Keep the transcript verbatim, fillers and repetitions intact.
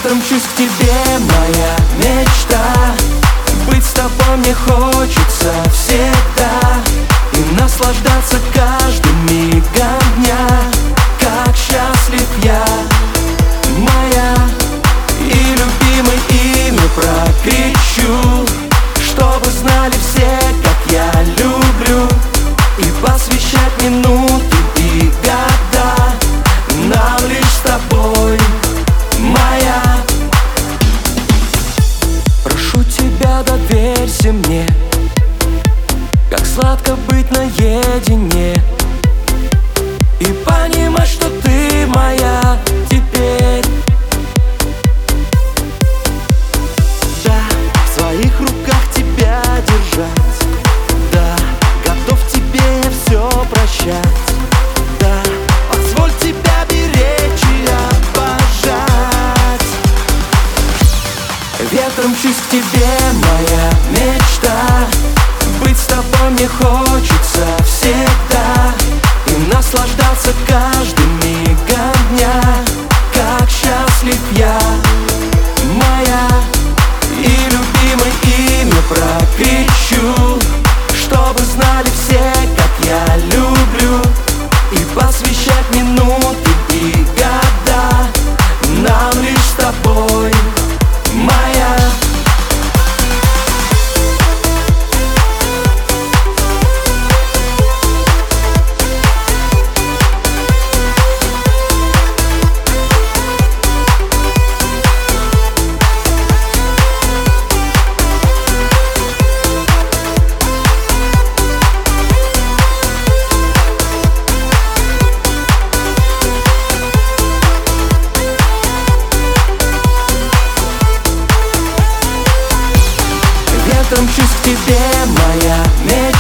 Ветром мчусь к тебе, моя мечта. Быть с тобой мне хочется всегда и наслаждаться каждым мигом дня. Как счастлив я, моя, и любимое имя прокричу, чтобы знали все, как я люблю, и посвящать минуты и года нам лишь с тобой, моя. Прошу тебя, доверься мне, как сладко быть наедине, и понимать, что ты моя теперь. Да, в своих руках тебя держать, да, готов тебе я все прощать, да, позволь тебя беречь и обожать. Ветром мчусь к тебе, моя мечта. Быть с тобой мне хочется всегда и наслаждаться каждым мигом дня. Как счастлив я, моя, и любимое имя прокричу, чтобы знали все, как я люблю, и посвящать минуты и года нам лишь с тобой, моя. Ветром мчусь к тебе, моя мечта.